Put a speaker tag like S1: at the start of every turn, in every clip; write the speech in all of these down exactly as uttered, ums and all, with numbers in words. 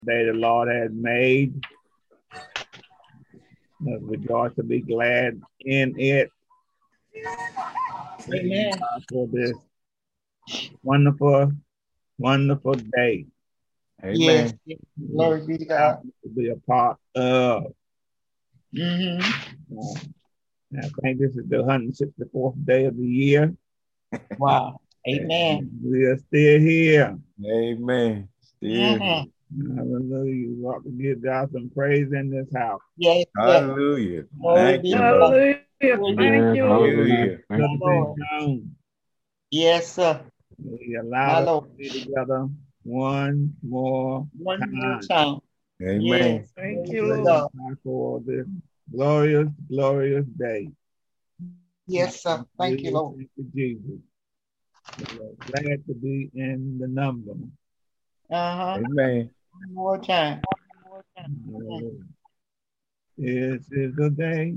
S1: Day the Lord has made. Let's rejoice to be glad in it. Praise
S2: Amen.
S1: God for this wonderful, wonderful day.
S2: Yes.
S3: Amen.
S2: Glory be to God.
S1: To be a part of.
S2: Mm-hmm.
S1: Uh, I think this is the one hundred sixty-fourth day of the year.
S2: Wow. Amen.
S1: And we are still here.
S3: Amen. Still.
S2: Mm-hmm.
S1: Hallelujah. You ought to give God some praise in this house.
S2: Yes. Yes.
S3: Hallelujah.
S2: Glory
S3: Thank
S2: be
S3: you,
S2: to
S3: Lord.
S2: God.
S4: Hallelujah. Thank you, Lord.
S3: Hallelujah.
S1: Good to
S2: Lord.
S1: be shown.
S2: Yes, sir.
S1: We
S2: My
S1: allowed us
S2: Lord.
S1: to be together one more
S2: One more
S1: time.
S2: time.
S3: Amen.
S2: Yes.
S4: Thank
S2: Glory
S4: you,
S2: be to
S4: Lord.
S2: God.
S1: God for this glorious, glorious day.
S2: Yes, sir. Thank you, Lord.
S1: Thank you, Jesus. We're glad to be in the number.
S2: Uh-huh.
S3: Amen.
S2: One more time.
S1: Hallelujah. This is the day.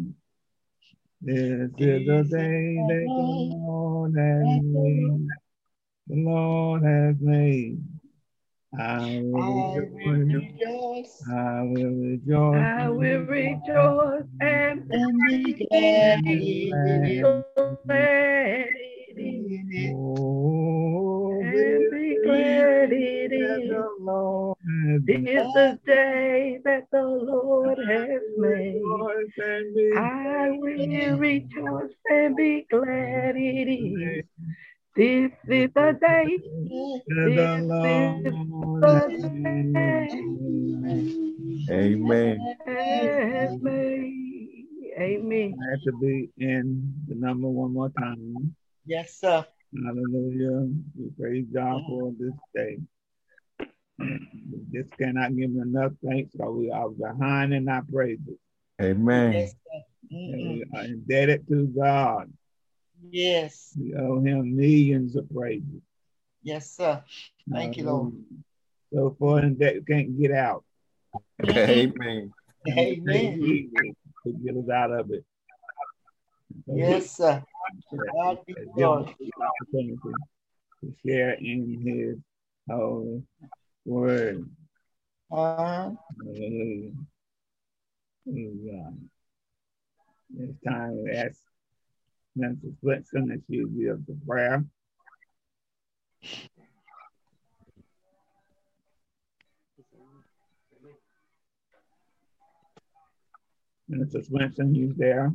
S1: This is the
S2: This is
S1: day
S2: the
S1: that the
S2: day
S1: Lord has
S2: that the
S1: made. The Lord has made. I will
S2: I will
S1: rejoice.
S2: rejoice
S1: I will rejoice.
S4: I will rejoice and
S2: and be glad
S4: be
S2: in
S4: glad
S2: it.
S1: Oh,
S4: and
S1: this
S4: be
S1: is
S4: glad
S1: the
S4: it
S1: day that
S4: is.
S1: the Lord has
S4: This
S1: made.
S4: is the day that the Lord has made.
S1: Rejoice and be
S4: I will
S2: Amen.
S4: rejoice and be glad it is. This is the day.
S1: that
S4: This
S1: the
S4: is
S1: Lord has
S4: the day
S1: made.
S3: Amen.
S4: has made. Amen.
S1: I have to be in the number one more time.
S2: Yes, sir.
S1: Hallelujah. We praise God for this day. We just cannot give him enough thanks because we are behind in our praises.
S3: Amen.
S2: Yes, sir.
S1: And
S2: Mm-mm.
S1: we are indebted to God.
S2: Yes.
S1: We owe him millions of praises.
S2: Yes, sir. Thank you, Lord.
S1: So far in debt, we can't get out.
S3: Amen.
S2: Amen.
S1: To get us out of it. So
S2: Yes, sir. God be
S1: give us
S2: glory.
S1: the opportunity to share in his holy word.
S2: Uh-huh.
S1: Hallelujah. Praise God. It's time to ask Minister Switson that she will give the prayer. Minister Swinson, you there?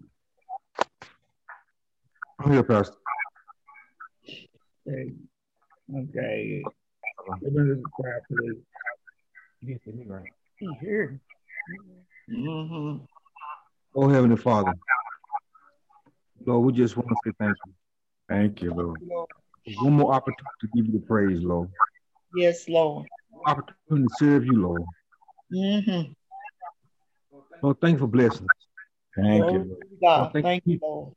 S5: I'm here, Pastor.
S1: Okay. Okay. Give us the prayer, please.
S5: You can see me, right?
S4: He here.
S2: Mm-hmm.
S5: Oh, Heavenly Father, Lord, we just want to say thank you.
S3: Thank you, Lord.
S5: One more opportunity to give you the praise, Lord.
S2: Yes, Lord.
S5: Opportunity to serve you, Lord.
S2: Mm-hmm.
S5: Lord, thank you for blessing us.
S3: Thank
S2: Glory
S3: you,
S2: be
S3: Lord.
S2: to God.
S5: Lord, thank
S2: Thank you,
S5: you.
S2: Lord.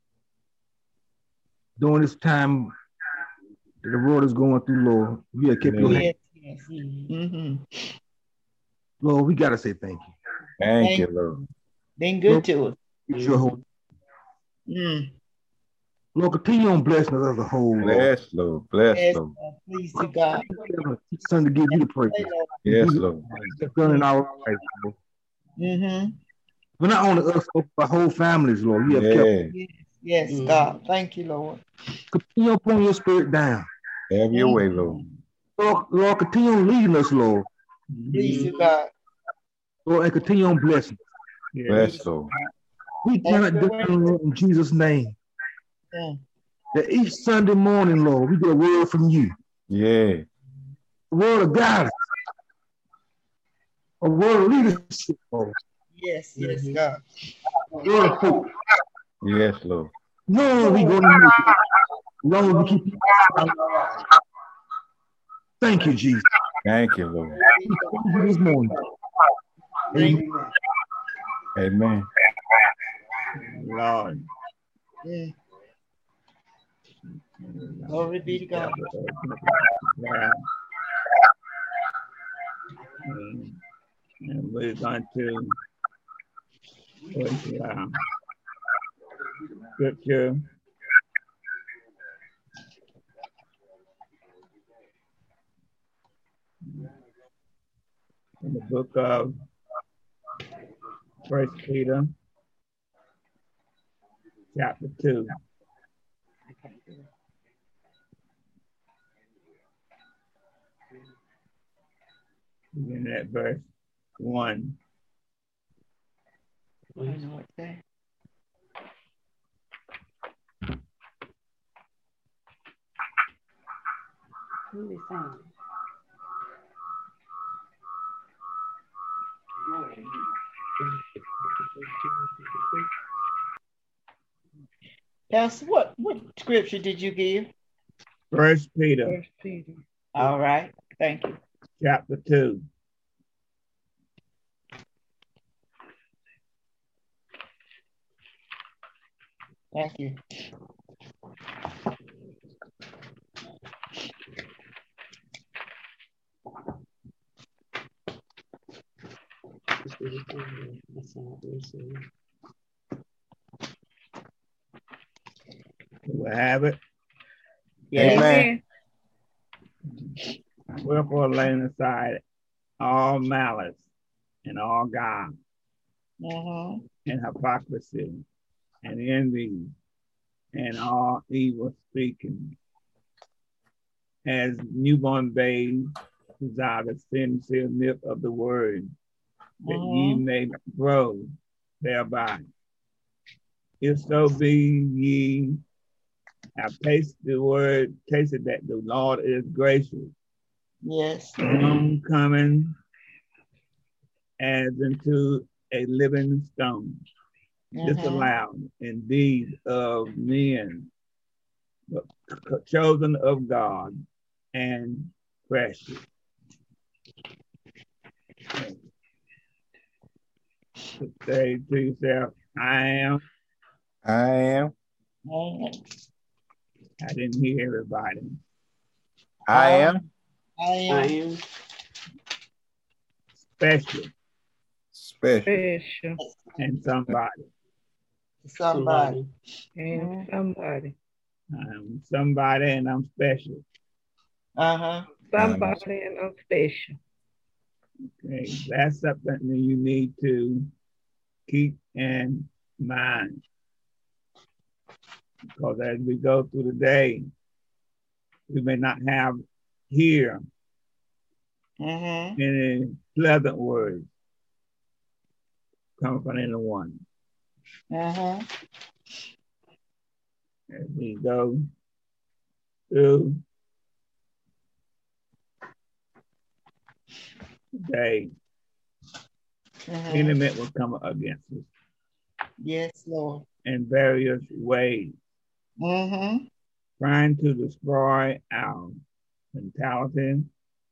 S5: During this time that the world is going through, Lord, you have kept your hand.
S2: Yes, yes. Mm-hmm.
S5: Lord, we got to say thank you.
S3: Thank
S2: Thank
S3: you, Lord.
S2: Been good
S5: Lord,
S2: to us.
S5: it's your whole,
S2: Mm.
S5: Lord, continue on blessing us as a whole, Lord.
S3: Bless, Lord. Bless,
S2: Yes,
S3: Lord.
S2: Lord. Please to God.
S5: Teach Son to give you the praise.
S2: Hey, Lord.
S3: Yes,
S5: Give you
S3: Lord.
S5: the done in our life, Lord.
S2: Mm-hmm.
S5: But not only us, but our whole families, Lord. You have kept.
S3: Yeah.
S2: Yes, yes, God. Thank you, Lord.
S5: Continue upon your spirit down.
S3: Have your way,
S2: Mm-hmm.
S3: Lord.
S5: Lord, Lord, continue on leading us, Lord.
S2: Please to God.
S5: Lord, and continue on blessing.
S1: Yes.
S3: Bless, Lord.
S5: We
S2: Have
S5: cannot
S2: your
S5: do
S2: way.
S5: it, Lord, in Jesus' name.
S2: Mm.
S5: That each Sunday morning, Lord, we get a word from you.
S3: Yeah.
S5: A word of guidance. A word of leadership, Lord.
S2: Yes, yes, God.
S5: A word of hope.
S3: Yes, Lord.
S5: Knowing we going to make it. As long as we keep Thank you, Jesus.
S3: Thank you, Lord.
S5: Thank you this morning.
S2: Thank
S5: Amen.
S2: you.
S3: Amen.
S1: Lord.
S2: Mm. Glory be to God.
S1: Yeah. And, and we're going to put uh, scripture. in the book of First Peter, chapter two. Beginning at verse one.
S2: I know what's that. Who is saying? Pastor, what, what scripture did you give?
S1: First Peter,
S4: First Peter.
S2: All right. Thank you.
S1: chapter two.
S2: Thank you.
S1: We have it.
S2: Yes.
S3: Amen.
S1: Wherefore, laying aside all malice and all guile
S2: Mm-hmm.
S1: and hypocrisy and envy and all evil speaking, as newborn babes desire the sincere milk of the word, that ye
S2: Mhm.
S1: may grow thereby. If so be ye have tasted the word, tasted that the Lord is gracious,
S2: Yes.
S1: long coming as into a living stone,
S2: Mhm.
S1: disallowed indeed of men, but chosen of God and precious. To say to yourself, I am.
S3: I am.
S2: Mhm.
S1: I didn't hear everybody.
S3: I am
S2: I am.
S1: Special
S3: special.
S4: Special.
S1: and somebody.
S2: Somebody.
S4: And somebody.
S1: I'm somebody and I'm special.
S2: Uh-huh.
S4: Somebody and I'm special.
S1: Okay, that's something that you need to keep in mind. Because as we go through the day, we may not have here
S2: Mm-hmm.
S1: any pleasant words coming from anyone.
S2: Mm-hmm.
S1: As we go through the day,
S2: Mm-hmm.
S1: enemy will come against us
S2: Yes, Lord.
S1: in various ways,
S2: Mm-hmm.
S1: trying to destroy our mentality,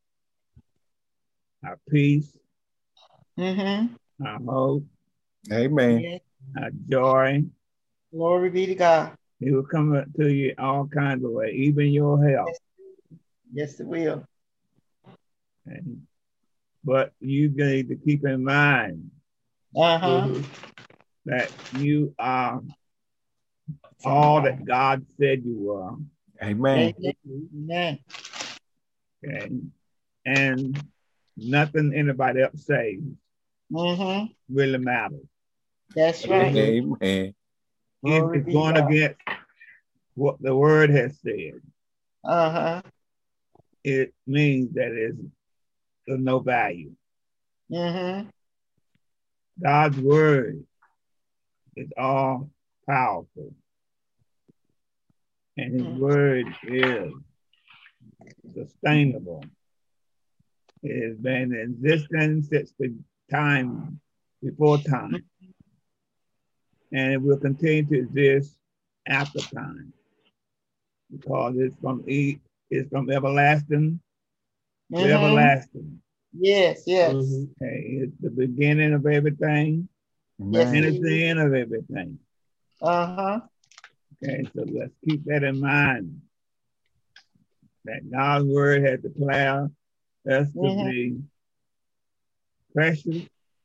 S1: our peace,
S2: Mm-hmm.
S1: our hope,
S3: Amen.
S2: Yes.
S1: our joy.
S2: Glory be to God.
S1: He will come up to you all kinds of ways, even your health.
S2: Yes, it will.
S1: And, but you need to keep in mind
S2: Uh-huh.
S1: that you are all that God said you were.
S3: Amen.
S2: Amen.
S1: Okay? And nothing anybody else says
S2: Mm-hmm.
S1: really matters.
S2: That's right.
S3: Amen.
S2: Glory
S1: If
S2: be
S1: it's going
S2: to God.
S1: against what the word has said,
S2: Uh-huh.
S1: it means that it's of no value.
S2: Mm-hmm.
S1: God's word is all powerful. And his
S2: Mm.
S1: word is sustainable. It has been in existence since the time before time. And it will continue to exist after time. Because it's from e it's from everlasting to
S2: Mhm.
S1: everlasting.
S2: Yes, yes.
S1: Okay, it's the beginning of everything
S2: Yes,
S1: and
S2: it
S1: it's
S2: is.
S1: the end of everything.
S2: Uh-huh.
S1: Okay, so let's keep that in mind. That God's word has declared us to
S2: Mhm.
S1: be precious.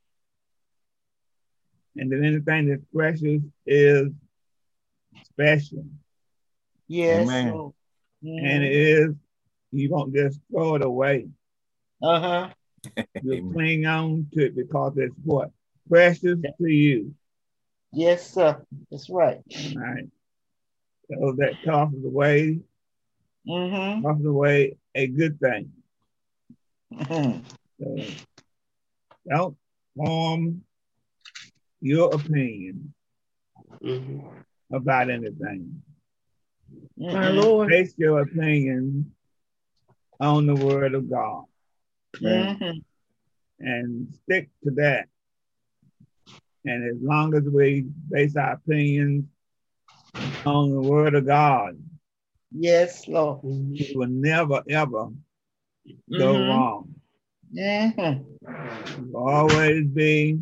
S1: And then anything that's precious is special.
S2: Yes.
S3: Amen.
S2: Lord.
S1: And
S2: Mhm.
S1: it is, you won't just throw it away.
S2: Uh-huh.
S1: You
S3: Amen.
S1: cling on to it because it's what? Precious to you.
S2: Yes, sir. That's right.
S1: All right. So that tosses away,
S2: Mm-hmm.
S1: tosses away a good thing.
S2: Mm-hmm.
S1: So don't form your opinion
S4: Mhm.
S1: about anything.
S4: My
S2: Mm-hmm.
S4: Lord.
S1: Base your opinion on the word of God
S2: Mm-hmm.
S1: and stick to that. And as long as we base our opinions on the word of God,
S2: Yes, Lord.
S4: Mhm.
S1: we will never, ever go
S2: Mm-hmm.
S1: wrong.
S2: Mm-hmm.
S1: We'll always be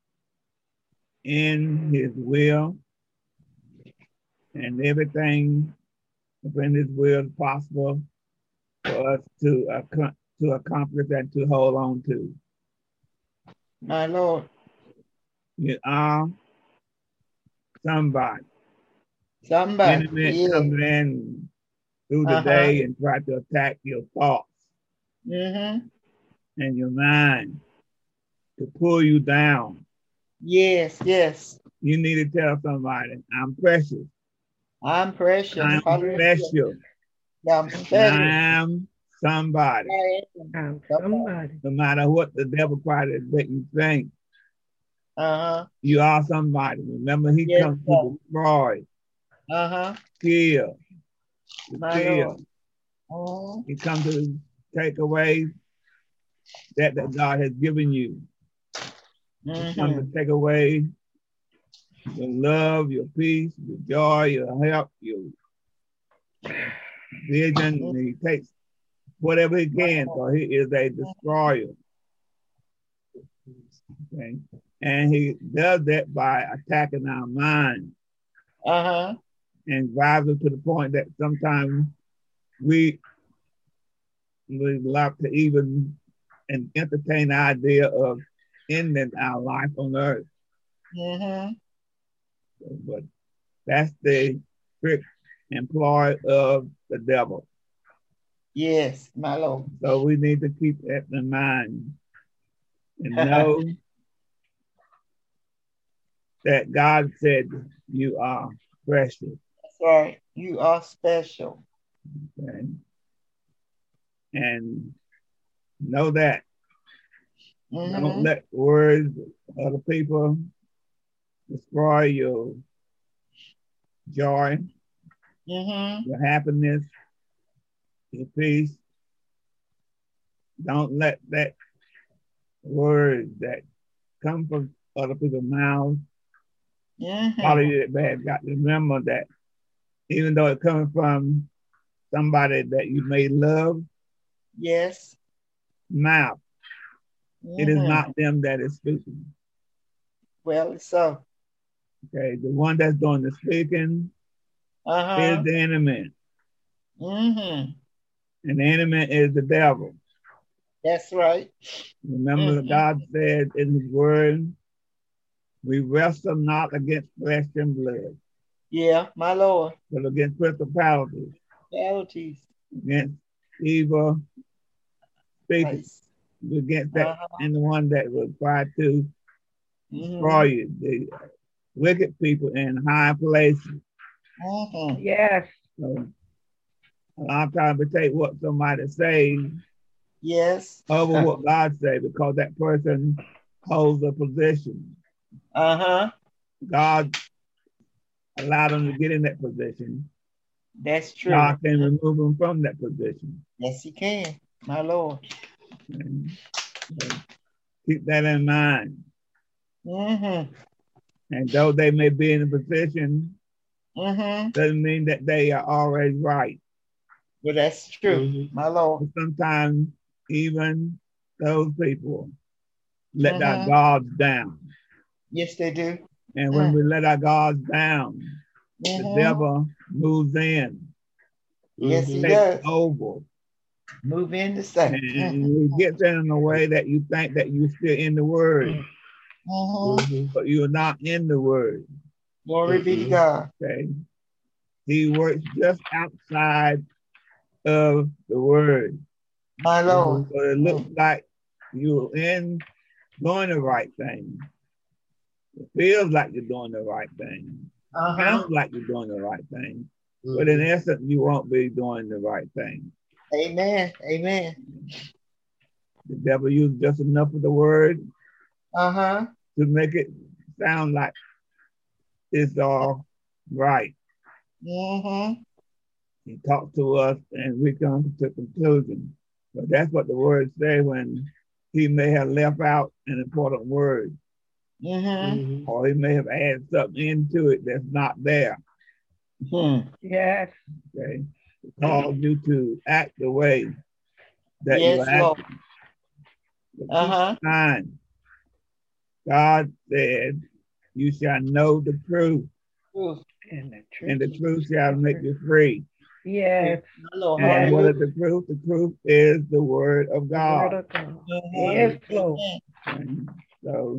S1: in his will, and everything within his will is possible for us to, ac- to accomplish and to hold on to.
S2: My Lord.
S1: You are somebody.
S2: Somebody.
S1: Enemy
S2: Yeah.
S1: comes in through the
S2: Uh-huh.
S1: day and try to attack your thoughts
S2: Mm-hmm.
S1: and your mind to pull you down.
S2: Yes, yes.
S1: You need to tell somebody, I'm precious,
S2: I'm precious.
S1: I'm
S2: Hallelujah.
S1: special,
S2: I'm
S1: and
S2: special.
S1: I am somebody.
S2: I am
S4: I'm
S2: somebody.
S4: somebody.
S1: No matter what the devil tries to make you think,
S2: Uh-huh.
S1: you are somebody. Remember, he
S2: Yes,
S1: comes
S2: sir.
S1: to destroy,
S2: Uh-huh.
S1: kill, to
S2: My
S1: kill.
S2: Lord.
S1: He comes to take away that that God has given you. He comes
S2: Mm-hmm.
S1: to take away your love, your peace, your joy, your help, your vision. And he takes whatever he can, so he is a destroyer. Okay? And he does that by attacking our mind
S2: Uh-huh.
S1: and drives us to the point that sometimes we we love to even and entertain the idea of ending our life on earth.
S2: Mm-hmm.
S1: But that's the trick and ploy of the devil.
S2: Yes, my Lord.
S1: So we need to keep that in mind and know that God said you are precious.
S2: That's right. You are special.
S1: Okay? And know that. Don't
S2: Mm-hmm.
S1: let words of other people destroy your joy,
S2: Mm-hmm.
S1: your happiness, your peace. Don't let that word that come from other people's mouths
S2: Mm-hmm.
S1: follow you that bad. Got to remember that even though it's coming from somebody that you may love,
S2: Yes.
S1: mouth, it is
S2: Mm-hmm.
S1: not them that is speaking.
S2: Well, it's so.
S1: Okay, the one that's doing the speaking
S2: Uh-huh.
S1: is the enemy,
S2: Mm-hmm.
S1: and the enemy is the devil.
S2: That's right.
S1: Remember,
S2: Mhm.
S1: God said in His Word, "We wrestle not against flesh and blood,
S2: Yeah, my Lord.
S1: but against principalities,
S2: Realities.
S1: against evil speakers,
S2: Place.
S1: against that,
S2: Uh-huh.
S1: and the one that will try to destroy
S2: Mm-hmm.
S1: you, the wicked people in high places."
S2: Mm-hmm.
S4: Yes.
S1: So a lot of times we take what somebody says
S2: Yes.
S1: over what God says because that person holds a position.
S2: Uh-huh.
S1: God allowed them to get in that position.
S2: That's true.
S1: God can remove them from that position.
S2: Yes, he can. My Lord.
S1: And so keep that in mind.
S2: Mm-hmm.
S1: And though they may be in a position,
S2: Mm-hmm.
S1: doesn't mean that they are always right.
S2: Well, that's true.
S4: Mhm.
S2: My Lord.
S1: But sometimes even those people let our
S2: Mhm.
S1: guards down.
S2: Yes, they do.
S1: And when
S2: Mm.
S1: we let our guards down, the
S2: Mhm.
S1: devil moves in,
S2: Yes, he
S4: Mhm.
S1: takes
S2: does.
S1: over,
S2: Move in the
S1: and
S2: same.
S1: he gets in a way that you think that you're still in the word,
S2: Mm-hmm.
S4: Mhm.
S1: but you're not in the word.
S2: Glory be to
S4: Mhm.
S2: God.
S1: Okay, he works just outside of the word,
S2: My Lord.
S1: so it looks like you're in doing the right thing. It feels like you're doing the right thing.
S2: Uh-huh.
S1: Sounds like you're doing the right thing. But in essence, you won't be doing the right thing.
S2: Amen. Amen.
S1: The devil used just enough of the word
S2: Uh-huh.
S1: to make it sound like it's all right.
S2: Mm-hmm.
S1: He talked to us and we come to conclusion. But that's what the word say when he may have left out an important word,
S2: Mm-hmm.
S1: or he may have added something into it that's not there.
S2: Hmm.
S4: Yes.
S1: Okay, it calls you to act the way that
S2: Yes,
S1: you're
S2: Lord.
S1: acting. But keep
S2: Uh-huh.
S1: in mind, God said, "You shall know the truth,
S2: Truth.
S4: And the truth.
S1: and the truth shall make you free."
S4: Yes.
S2: My Lord.
S1: And what is
S2: Hallelujah.
S1: the truth? The truth is the word of
S4: The word
S1: God.
S4: of God.
S2: Mhm.
S4: Yes, Lord.
S1: And so,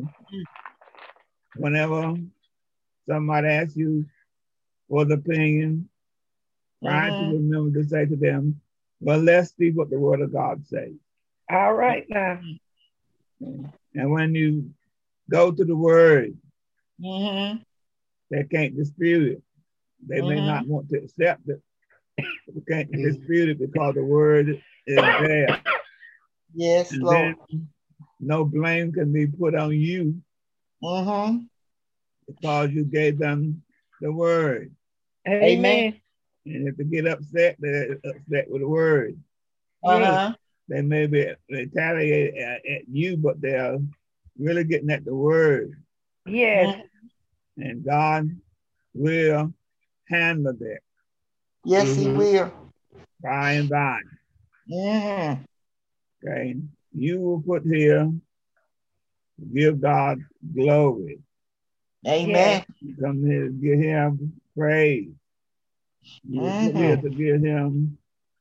S1: whenever somebody asks you for the opinion, try to
S2: Mhm.
S1: remember to say to them, "Well, let's see what the word of God says."
S4: All right now.
S1: And when you go to the word,
S2: Mhm.
S1: they can't dispute it. They may
S2: Mhm.
S1: not want to accept it. They can't dispute it because the word is there.
S2: Yes,
S1: And
S2: Lord.
S1: then no blame can be put on you
S2: Mm-hmm.
S1: because you gave them the word.
S4: Amen.
S1: And if they get upset, they're upset with the word.
S2: Uh-huh.
S1: They may be retaliate at, at you, but they're really getting at the word.
S4: Yes.
S1: And God will handle that
S2: Yes, He will.
S1: by and by.
S2: Mm-hmm.
S1: Okay. You will put here, give God glory.
S2: Amen.
S1: You come here to give him praise. You will put here to give him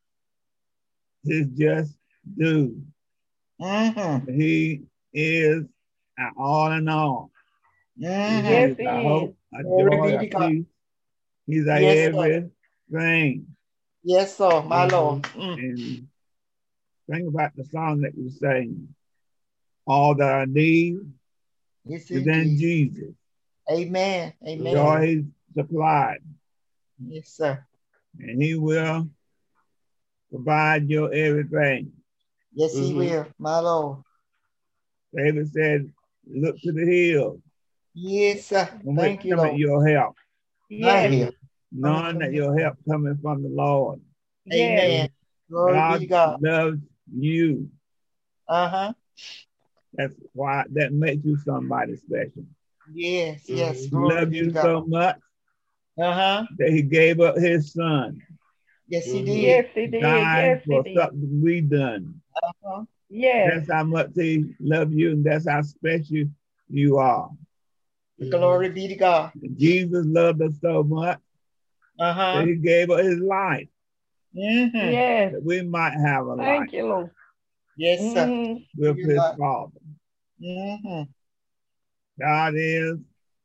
S1: his just due.
S2: Mm-hmm.
S1: He is our all in all.
S2: Mm-hmm.
S4: Yes,
S1: He
S4: he
S1: is our
S4: is.
S1: hope, our
S2: Glory
S1: joy,
S2: be
S1: our
S2: to God.
S1: peace. He's our
S2: Yes, sir.
S1: everything.
S2: Yes, sir. My Lord. Mm.
S1: And think about the song that you sang. All that I need
S2: Yes,
S1: is in
S2: indeed.
S1: Jesus.
S2: Amen. Amen.
S1: Joy is supplied.
S2: Yes, sir.
S1: And he will provide your everything.
S2: Yes, He will. My Lord.
S1: David said, look to the hills,
S2: Yes, sir.
S1: from which
S2: Thank you,
S1: cometh
S2: Lord.
S1: your help,
S2: My
S4: Yes.
S2: help.
S1: knowing that your help coming from the Lord.
S4: Yes.
S2: Amen. Glory be to
S1: God
S2: God.
S1: loves you.
S2: Uh-huh.
S1: That's why that makes you somebody special.
S2: Yes, yes.
S1: He
S2: Glory
S1: loved
S2: be to
S1: you
S2: God.
S1: so much
S2: Uh-huh.
S1: that he gave up his son,
S2: Yes, He did.
S4: Yes, he did.
S1: died
S4: Yes, he
S1: for
S4: did.
S1: something we done.
S2: Uh-huh.
S4: Yes.
S1: That's how much he loved you, and that's how special you are.
S2: Glory be to God.
S1: And Jesus loved us so much
S2: Uh-huh.
S1: that he gave up his life
S2: Mm-hmm.
S4: Yes.
S1: that we might have a life
S4: Thank you, Lord.
S2: Yes, sir.
S4: Mhm.
S1: with
S2: You're
S1: his
S2: right.
S1: Father.
S2: Mm-hmm.
S1: God is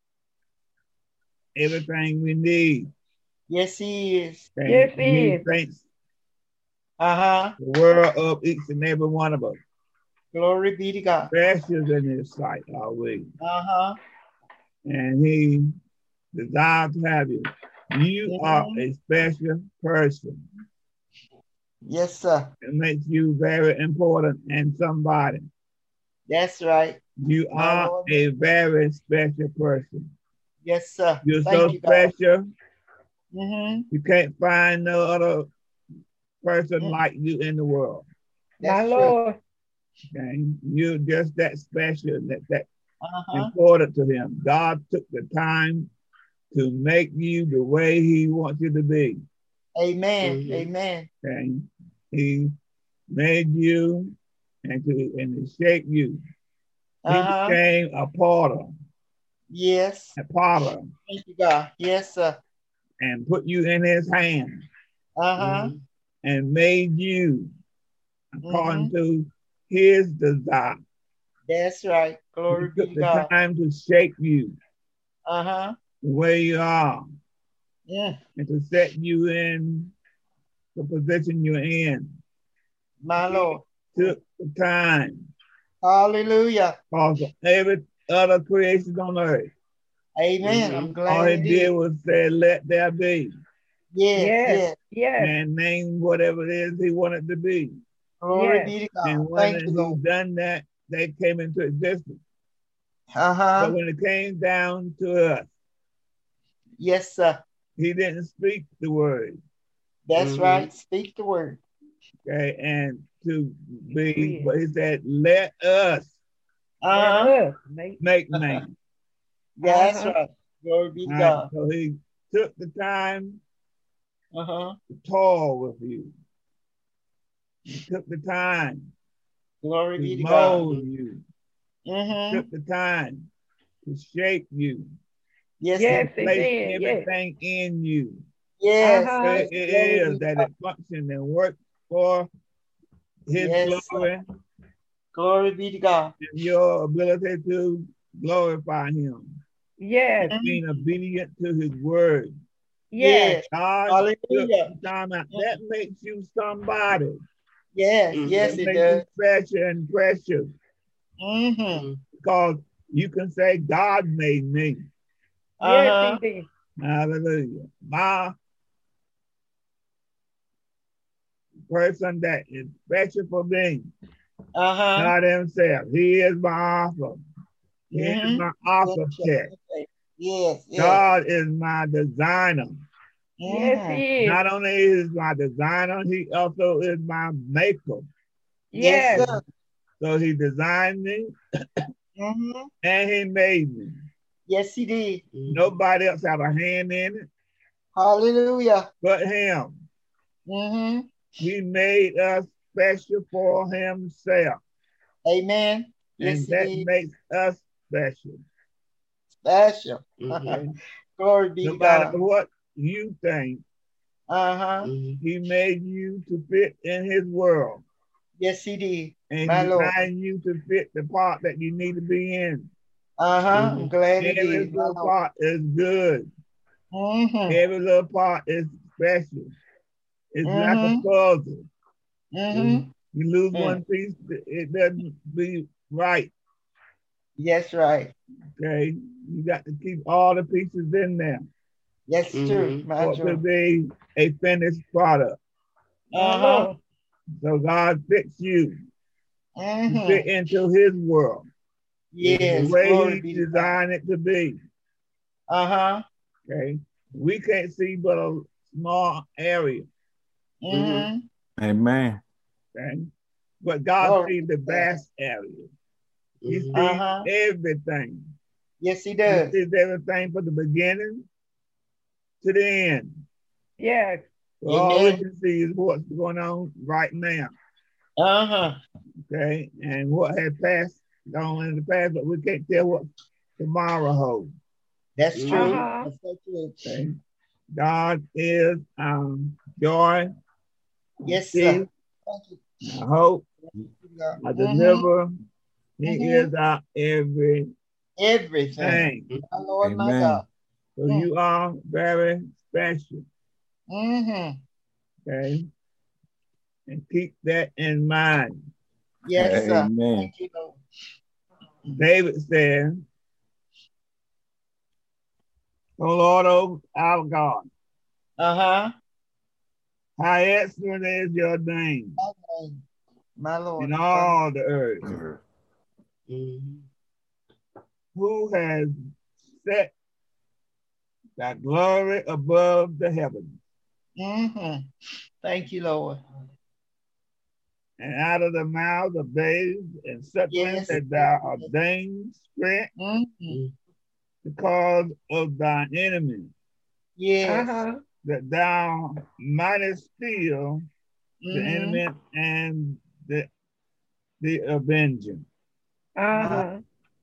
S1: everything we need.
S2: Yes, He is.
S1: And
S4: Yes, he
S1: he
S4: is.
S1: thinks
S2: Uh-huh.
S1: the world of each and every one of us.
S2: Glory be to God.
S1: Precious in his sight are we.
S2: Uh-huh.
S1: And he desires to have you. You are
S2: Mhm.
S1: a special person.
S2: Yes, sir.
S1: It makes you very important and somebody.
S2: That's right.
S1: You
S2: My
S1: are
S2: Lord.
S1: a very special person.
S2: Yes, sir.
S1: You're
S2: Thank
S1: so
S2: you, God.
S1: special,
S2: Mm-hmm.
S1: you can't find no other person
S2: Mm.
S1: like you in the world.
S4: My
S2: That's true.
S4: Lord.
S1: Okay? You're just that special, that, that
S2: Uh-huh.
S1: important to him. God took the time to make you the way he wants you to be.
S2: Amen. Amen.
S1: Okay? He made you and to and to shape you. He
S2: Uh-huh.
S1: became a potter,
S2: Yes.
S1: a potter,
S2: Thank you, God. Yes, sir.
S1: and put you in his hand
S2: Uh-huh.
S1: and made you according
S2: Mm-hmm.
S1: to his desire.
S2: That's right.
S1: He
S2: Glory be
S1: took
S2: to
S1: the
S2: God.
S1: time to shape you
S2: Uh-huh.
S1: the way you are
S2: Yeah.
S1: and to set you in the position you're in.
S2: My Lord.
S1: Took the time
S2: Hallelujah.
S1: Because of every other creation on earth.
S2: Amen.
S4: Mhm.
S2: I'm
S1: All
S2: glad
S1: he
S2: it
S1: did
S2: is.
S1: was say, let there be,
S2: Yes,
S4: Yes,
S2: yes.
S4: yes,
S1: and name whatever it is he wanted to be.
S2: Glory
S4: yes.
S2: be to
S1: And
S2: God.
S1: when
S2: Thank you,
S1: he
S2: Lord.
S1: done that, they came into existence. But
S2: Uh-huh.
S1: when it came down to us,
S2: Yes, sir.
S1: he didn't speak the word,
S2: That's
S4: Mhm.
S2: right. Speak the word.
S1: okay, and to be,
S4: Create.
S1: but he said, let us
S4: Let
S2: Uh-huh.
S4: us make.
S1: make man.
S2: That's
S4: Uh-huh.
S2: right. Glory be to
S1: All right,
S2: God.
S1: so he took the time
S2: Uh-huh.
S1: to toil with you. He took the time
S2: Glory
S1: to
S2: be to God.
S1: mold you.
S2: Mm-hmm.
S1: Took the time to shape you.
S2: Yes,
S4: Yes,
S2: he
S4: he
S1: Place
S4: did. Yes.
S1: everything in you.
S2: Yes,
S4: Uh-huh.
S1: So
S2: yes.
S1: it
S2: Glory
S1: is
S2: be to
S1: that
S2: God.
S1: it functions and works for his
S2: Yes, sir.
S1: glory
S2: Glory be to God.
S1: and your ability to glorify him.
S4: Yes,
S2: Mhm.
S1: Being obedient to his word.
S4: yes.
S2: Yes.
S1: God took
S2: Hallelujah.
S1: the time out. That makes you somebody.
S2: Yes,
S4: Mhm.
S2: yes,
S1: That
S2: it
S1: makes you
S2: does.
S1: special and precious.
S2: Mm-hmm.
S1: Because you can say, God made me.
S4: Yes,
S2: Uh-huh.
S4: he did.
S1: Hallelujah. My person that is special for me.
S2: Uh-huh.
S1: God himself. He is my author. He is
S2: Mm-hmm.
S1: my
S2: Yes,
S1: architect.
S2: yes, yes.
S1: God is my designer.
S4: Yes,
S2: Mhm.
S4: he is.
S1: Not only is my designer, he also is my maker.
S2: Yes,
S4: Yes.
S2: sir.
S1: So he designed me
S2: Mm-hmm.
S1: and he made me.
S2: Yes, he did.
S1: Nobody else have a hand in it
S2: Hallelujah.
S1: but him.
S2: Mm-hmm.
S1: He made us special for himself.
S2: Amen. Yes,
S1: And
S2: he
S1: that
S2: did.
S1: makes us special.
S2: Special.
S1: Okay?
S2: Glory be
S1: No
S2: to
S1: matter
S2: God.
S1: what you think,
S2: Uh-huh.
S1: he made you to fit in his world.
S2: Yes, he did.
S1: And
S2: My
S1: he
S2: Lord.
S1: designed you to fit the part that you need to be in.
S2: Uh-huh. I'm glad he
S1: Every
S2: did. My
S1: little
S2: Lord.
S1: part is good.
S2: Mm-hmm.
S1: Every little part is special. It's like a
S2: Mm-hmm.
S1: puzzle.
S2: Mm-hmm.
S1: You lose
S2: Mm.
S1: one piece, it doesn't be right.
S2: Yes, right.
S1: Okay, you got to keep all the pieces in there
S2: That's true. My
S1: for it to
S2: true.
S1: be a finished product.
S4: My
S2: Uh-huh.
S4: Lord.
S1: So God fits you to
S2: Mm-hmm.
S1: fit into his world, the
S2: Yes.
S1: way
S2: Glory
S1: he
S2: be to God.
S1: designed it to be.
S2: Uh-huh.
S1: Okay, we can't see but a small area.
S2: Mm-hmm.
S3: Amen.
S1: Okay, but God
S2: Glory
S1: sees
S2: be
S1: the
S2: to God.
S1: vast area. He sees
S2: Uh-huh.
S1: everything.
S2: Yes, he
S1: He
S2: does.
S1: sees everything from the beginning to the end.
S4: Yes.
S1: So all we
S2: Amen.
S1: can see is what's going on right now.
S2: Uh-huh.
S1: Okay, and what has passed on in the past, but we can't tell what tomorrow holds.
S2: That's true.
S4: Uh-huh.
S2: That's so true.
S1: Okay, God is um, joy,
S2: Yes,
S1: peace,
S2: sir. Thank you.
S1: our hope, our
S2: Mm-hmm.
S1: deliverer. He
S2: Mhm.
S1: is our everything.
S2: Everything. My Lord, my
S3: Amen.
S2: God.
S1: So
S2: Mm.
S1: you are very special.
S2: Mm-hmm.
S1: Okay, and keep that in mind.
S2: Yes, sir.
S3: Amen.
S2: Thank you, Lord.
S1: David said, "O Lord, oh our God,
S2: Uh-huh.
S1: how excellent is your name
S2: My name. My Lord.
S1: in all the earth.
S2: Mm-hmm.
S1: Who has set thy glory above the heavens,
S2: Mm-hmm. Thank you, Lord.
S1: and out of the mouths of babes and sucklings
S2: Yes.
S1: that thou ordained strength
S2: Mm-hmm.
S1: because of thine enemies,
S2: Yes.
S4: Uh-huh.
S1: that thou mightest steal the
S2: Mm-hmm.
S1: enemy and the, the avenger."
S4: Uh-huh.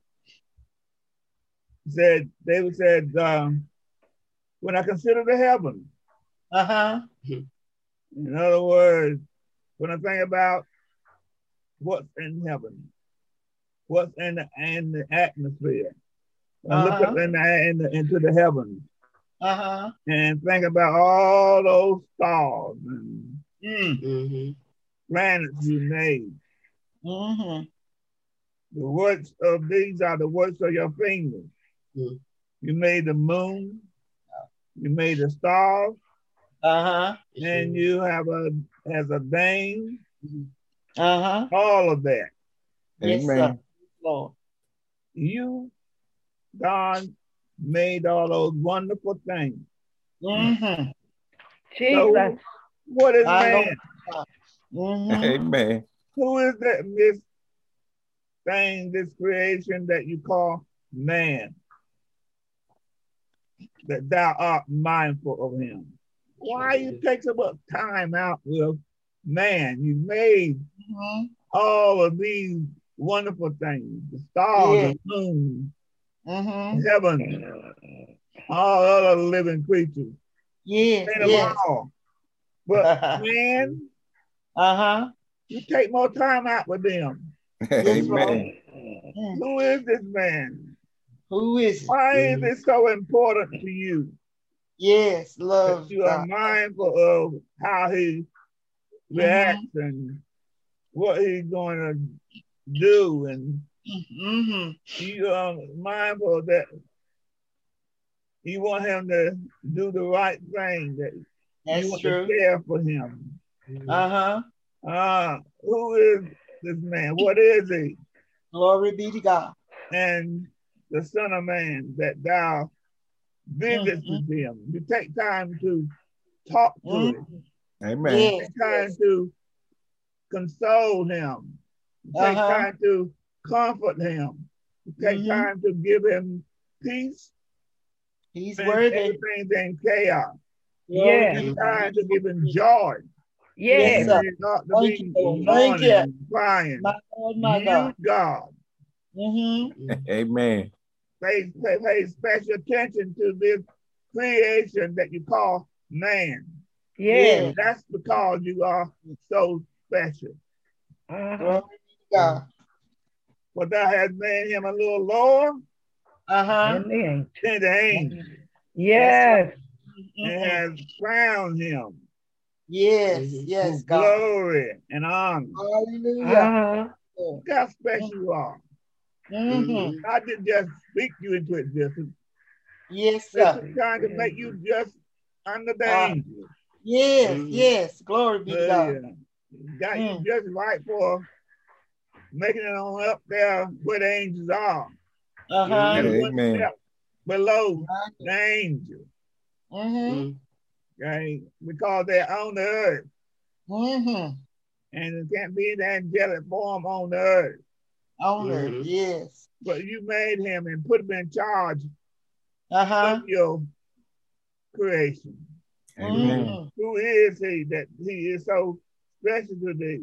S1: Said David said, um, when I consider the heavens,
S2: Uh-huh.
S1: in other words, when I think about what's in heaven, what's in the, in the atmosphere, I look up
S2: Uh-huh.
S1: in the, in the, into the heavens
S2: Uh-huh.
S1: and think about all those stars and
S2: Mm.
S1: planets you made.
S2: Mm-hmm.
S1: The works of these are the works of your fingers.
S2: Mm.
S1: You made the moon, you made the stars,
S2: Uh-huh.
S1: and you have a as a name,
S2: Uh-huh.
S1: all of that.
S2: Yes, sir.
S3: Amen.
S2: Lord.
S1: You, God, made all those wonderful things.
S2: Mm-hmm.
S4: Jesus.
S1: So, what is
S2: I know.
S1: man?
S2: Mm-hmm.
S3: Amen.
S1: Who is that this thing, this creation that you call man? That thou art mindful of him. Why you take so much time out with man? You made
S2: Mm-hmm.
S1: all of these wonderful things, the stars,
S2: Yeah.
S1: the moon,
S2: Mm-hmm.
S1: heaven, all other living creatures.
S2: Yes,
S1: Made them
S2: yes.
S1: all. But man,
S2: Uh-huh.
S1: you take more time out with them.
S2: Yes, Lord.
S3: Amen.
S2: Mm.
S1: Who is this man?
S2: Who is it?
S1: Why is it so important to you
S2: Yes,
S1: that
S2: love
S1: you are
S2: God.
S1: mindful of how he reacts and what he's going to do, and
S2: Mm-hmm.
S1: you are mindful that you want him to do the right thing, that you
S2: That's
S1: want
S2: true.
S1: to care for him.
S2: Uh-huh.
S1: Ah, who is this man? What is he?
S2: Glory be to God.
S1: And the Son of Man that thou visits
S2: Mhm.
S1: him. You take time to talk to
S2: Mhm.
S1: him.
S3: Amen.
S2: Yes,
S1: Take time
S2: yes.
S1: to console him. Take
S2: Uh-huh.
S1: time to comfort him. Take
S2: Mhm.
S1: time to give him peace
S2: He's
S1: when
S2: worthy.
S1: everything's in chaos.
S2: Glory
S4: Yes.
S2: be to
S1: Take
S2: God.
S1: time to give him joy.
S2: Yes,
S4: Yes.
S2: sir.
S1: It's not to
S2: Thank
S1: be
S2: you, Lord. Thank
S1: mourning
S2: you.
S1: and crying.
S2: My Lord, my
S1: You,
S2: God.
S1: God,
S2: Mm-hmm.
S3: Amen.
S1: pay, pay, pay special attention to this creation that you call man.
S4: Yes.
S1: That's because you are so special.
S4: Uh-huh.
S2: Glory be to God.
S1: For thou hast made him a little lower
S2: Uh-huh.
S4: And the angel.
S1: than the angels,
S4: Yes.
S1: and
S2: Mhm.
S1: has crowned him
S2: Yes, yes,
S1: with
S2: God.
S1: glory and honor.
S2: Hallelujah.
S4: Uh-huh.
S2: Lord.
S1: Look how special you are.
S2: Mm-hmm.
S1: I didn't just speak you into existence.
S2: Yes,
S1: This
S2: sir.
S1: is trying to make you just under the
S2: Uh,
S1: angels.
S2: yes, yes. Glory be to God.
S1: Hallelujah. Got you
S2: Mm.
S1: just right for making it on up there where the angels are.
S2: Uh-huh.
S1: You one
S3: Amen.
S1: step below the angels.
S2: Mm-hmm.
S1: Okay? Because they're on the earth.
S2: Mm-hmm.
S1: And it can't be in the angelic form on the earth.
S2: On earth, yes.
S1: But you made him and put him in charge
S2: Uh-huh.
S1: of your creation.
S3: Amen.
S2: Mm-hmm.
S1: Who is he that he is so special to thee?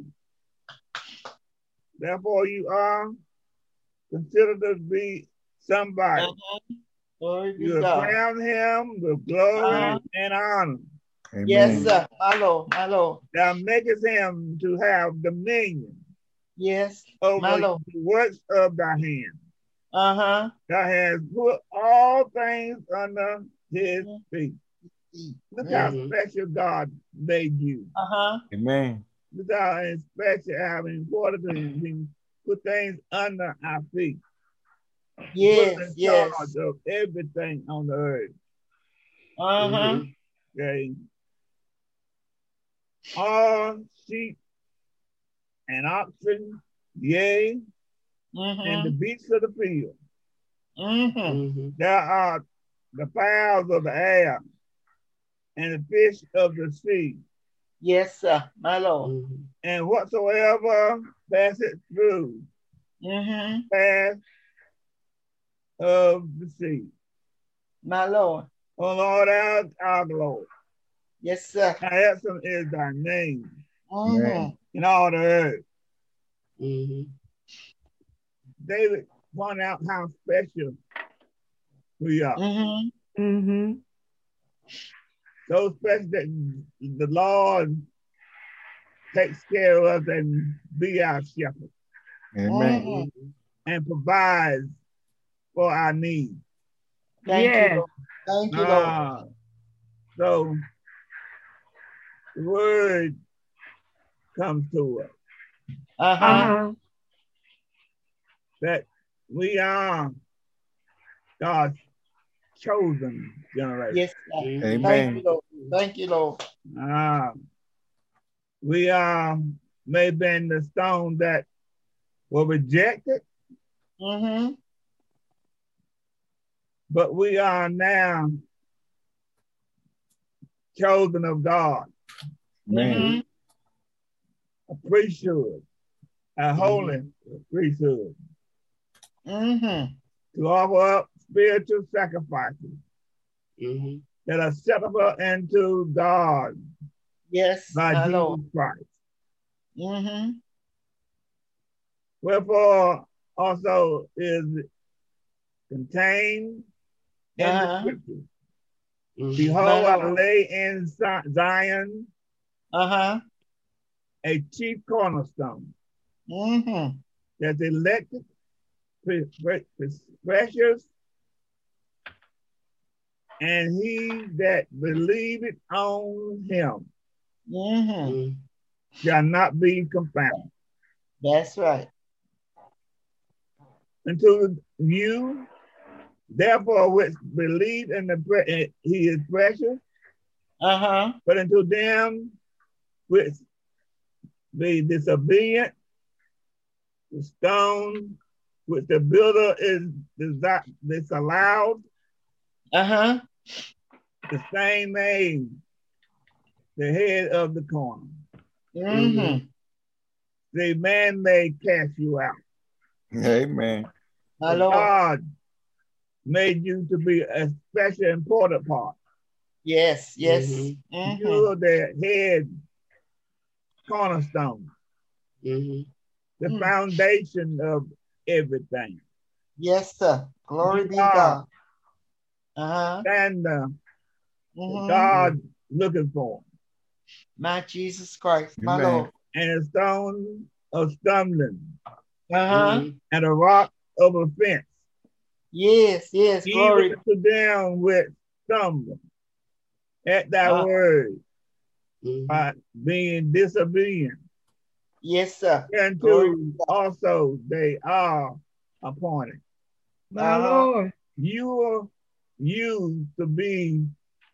S1: Therefore, you are considered to be somebody.
S2: Uh-huh. Glory be
S1: You
S2: to
S1: have
S2: God.
S1: crowned him with glory
S2: Uh-huh.
S1: and honor.
S3: Amen.
S2: Yes, sir. My Lord, my Lord.
S1: Thou makest him to have dominion
S2: Yes,
S1: over
S2: my Lord.
S1: the works of thy hand.
S2: Uh-huh.
S1: Thou hast put all things under his feet. Look how
S2: Mhm.
S1: special God made you.
S2: Uh-huh.
S3: Amen.
S1: Look how special, how important it is. He put things under our feet.
S2: Yes,
S1: Put in
S2: yes.
S1: charge of everything on the earth.
S2: Uh-huh.
S1: Okay. All sheep and oxen, yea, and the
S2: Mm-hmm.
S1: beasts of the field.
S2: Mm-hmm.
S1: There are the fowls of the air and the fish of the sea,
S2: Yes, sir. My Lord.
S1: and whatsoever passeth through
S2: Mm-hmm.
S1: path of the sea.
S2: My Lord.
S1: O Lord, our, our Lord,
S2: Yes, sir.
S1: how excellent is thy name
S2: Mm-hmm.
S1: in all the earth. David pointed out how special we are.
S2: Mm-hmm.
S4: Mm-hmm.
S1: So special that the Lord takes care of us and be our shepherd
S3: Amen.
S2: Mm-hmm.
S1: and provides for our needs.
S2: Thank
S4: Yes.
S2: you, Lord. Thank you, Lord.
S1: Ah, so the word comes to us.
S2: Uh-huh.
S4: Uh-huh.
S1: that we are God's chosen generation.
S2: Yes, God. Thank you,
S3: Amen.
S2: Lord. Thank you, Lord.
S1: Uh, we are maybe in the stone that were rejected,
S2: Mm-hmm.
S1: but we are now chosen of God,
S3: Amen.
S2: Mm-hmm.
S1: a priesthood, a holy priesthood,
S2: Mm-hmm.
S1: to offer up spiritual sacrifices
S6: Mm-hmm.
S1: that are acceptable unto God
S2: Yes,
S1: by
S2: my
S1: Jesus
S2: Lord.
S1: Christ.
S2: Mm-hmm.
S1: Wherefore also is contained in the
S2: Uh-huh.
S1: scripture.
S6: Mm-hmm.
S1: Behold,
S2: My
S1: I
S2: Lord.
S1: lay in Si- Zion
S2: Uh-huh.
S1: a chief cornerstone
S2: Mm-hmm.
S1: that's elected, pre- pre- pre- precious, and he that believeth on him
S2: Mm-hmm.
S6: Mm-hmm.
S1: shall not be confounded.
S2: That's right.
S1: Unto you, therefore, which believe in the pre- he is precious,
S2: Uh-huh.
S1: but unto them which be disobedient, the stone which the builder is desi- disallowed,
S2: Uh-huh.
S1: the same made the head of the corner.
S2: Mm-hmm.
S1: The man may cast you out.
S3: Amen.
S2: My
S1: But
S2: Lord.
S1: God made you to be a special important part.
S2: Yes, yes.
S6: Mm-hmm.
S2: Mm-hmm.
S1: You're the head cornerstone,
S6: Mm-hmm.
S1: the
S2: Mm.
S1: foundation of everything.
S2: Yes, sir. Glory
S1: You
S2: be
S1: are
S2: God. Uh-huh.
S1: stand uh,
S2: Mm-hmm.
S1: God looking for,
S2: My Jesus Christ, my
S3: Amen.
S2: Lord.
S1: and a stone of stumbling,
S2: Uh-huh.
S6: Mm-hmm.
S1: and a rock of offense.
S2: Yes, yes. Glory.
S1: Even to them which stumble at thy
S2: Uh,
S1: word
S6: Mm-hmm.
S1: by being disobedient.
S2: yes, sir.
S1: And
S2: Glory.
S1: to also they are appointed.
S4: My
S2: Uh-huh.
S4: Lord.
S1: You are used to be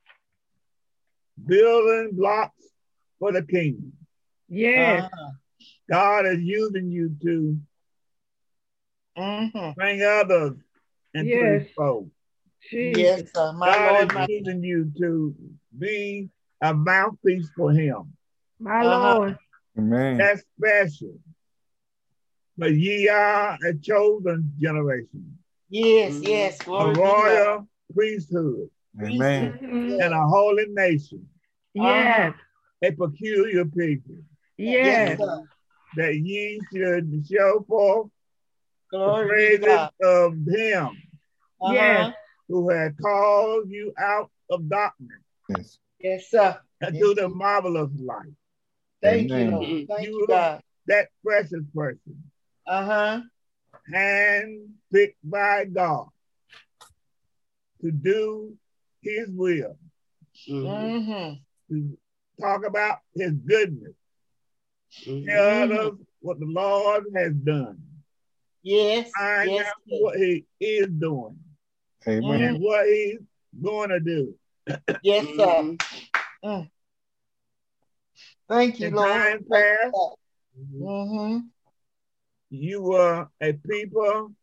S1: building blocks for the kingdom.
S4: Yes.
S2: Uh-huh.
S1: God is using you to
S2: Mm-hmm.
S1: bring others into
S4: Yes.
S1: his fold.
S4: Jesus.
S2: Yes, sir. My
S1: God
S2: Lord,
S1: is
S2: my
S1: using you to be a mouthpiece for him.
S4: My
S2: Uh-huh.
S4: Lord.
S3: Amen.
S1: That's special. But ye are a chosen generation,
S2: Yes,
S6: Mhm.
S2: yes.
S1: a
S2: Glory be to God.
S1: royal priesthood,
S3: Amen.
S4: Mhm.
S1: and a holy nation,
S4: Yes.
S1: a peculiar people,
S2: Yes,
S4: Yes.
S2: sir.
S1: that ye should show forth the
S2: Glory be to
S1: praises
S2: God.
S1: of him
S2: Uh-huh.
S4: Yes.
S1: who had called you out of darkness
S3: Yes.
S2: Yes, sir.
S1: into the
S2: Indeed.
S1: marvelous light.
S2: Thank you,
S3: Amen.
S2: Lord.
S6: Mhm.
S2: Thank you,
S1: You
S2: God.
S1: that precious person,
S2: Uh-huh.
S1: hand picked by God to do his will,
S6: Mm-hmm.
S2: Mm-hmm.
S1: to talk about his goodness,
S6: Mm-hmm.
S1: tell
S2: Mhm.
S1: us what the Lord has done,
S2: Yes,
S1: find
S2: yes.
S1: out
S2: yes.
S1: what he is doing
S3: Amen.
S1: and what he's going to do.
S2: Yes, sir.
S6: Mm-hmm.
S2: Mm. Thank you,
S1: In
S2: Lord.
S1: time
S2: Thank you,
S1: past,
S2: God.
S6: Mm-hmm.
S2: Mm-hmm.
S1: you were a people,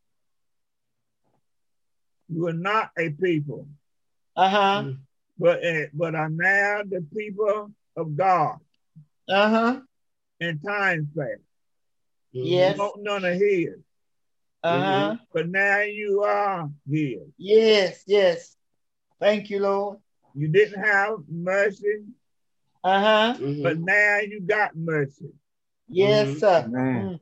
S1: you were not a people,
S2: Uh-huh.
S1: but, uh, but are now the people of God
S2: Uh-huh.
S1: in time past.
S2: Yes.
S1: You don't none of his,
S2: Uh-huh.
S1: but now you are his.
S2: Yes, yes. Thank you, Lord.
S1: You didn't have mercy,
S2: Uh-huh.
S6: Mm-hmm.
S1: but now you got mercy.
S2: Yes,
S6: Mhm.
S2: sir.
S3: Amen.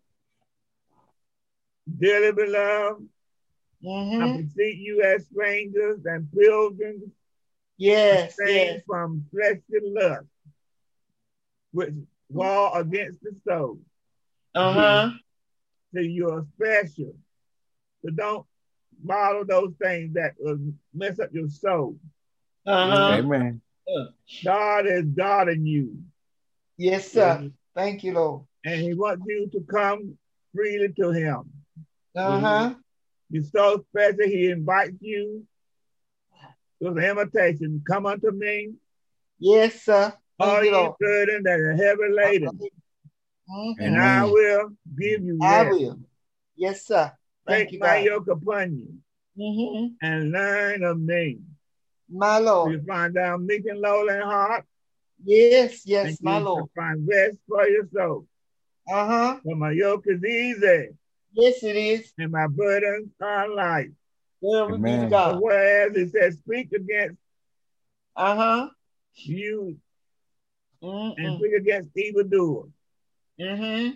S1: Dearly beloved, I
S2: Mm-hmm.
S1: beseech you as strangers and pilgrims,
S2: Yes,
S1: abstain
S2: yes.
S1: from fleshly lust, which war against the soul.
S2: Uh-huh.
S1: So you're special. So don't follow those things that will mess up your soul.
S2: Uh-huh.
S3: Amen.
S1: God is God in you,
S2: Yes, sir.
S6: Mhm.
S2: Thank you, Lord.
S1: and he wants you to come freely to him.
S2: Uh-huh.
S1: You're so special, he invites you with an invitation. Come unto me,
S2: Yes, sir.
S1: all
S2: Thank you,
S1: ye
S2: Lord.
S1: burden that are heavy laden,
S2: Mhm.
S1: and I
S3: Amen.
S1: will give you
S2: I
S1: rest.
S2: will. Yes, sir. Thank
S1: Take
S2: you,
S1: my
S2: God.
S1: yoke upon you
S2: Mm-hmm.
S1: and learn of me.
S2: My
S1: You
S2: Lord.
S1: find down meek and lowly in heart,
S2: Yes,
S1: and
S2: yes, my
S1: you
S2: Lord.
S1: shall find rest for your soul.
S2: Uh-huh.
S1: For my yoke is easy,
S2: Yes, it is.
S1: and my burdens are light.
S2: Glory be to
S3: Amen.
S1: But
S2: God.
S1: whereas it says, speak against
S2: Uh-huh.
S1: you and
S2: Mm-mm.
S1: speak against evildoers,
S2: Mm-hmm.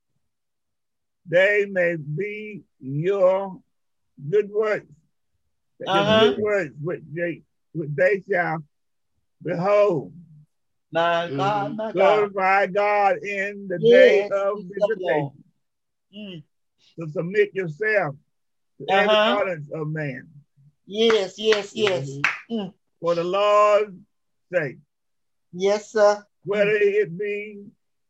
S1: they may be your good works, that your
S2: Uh-huh.
S1: good works which they, which they shall behold.
S2: My
S6: Mhm.
S2: God, my God.
S1: Glorify God in the day
S2: Yes,
S1: of
S2: yes, Lord.
S1: visitation.
S2: Mm.
S1: To submit yourself to every
S2: Uh-huh.
S1: ordinance of man,
S2: Yes, yes, yes.
S6: Mhm.
S2: Mm.
S1: for the Lord's sake,
S2: Yes, sir.
S1: whether it be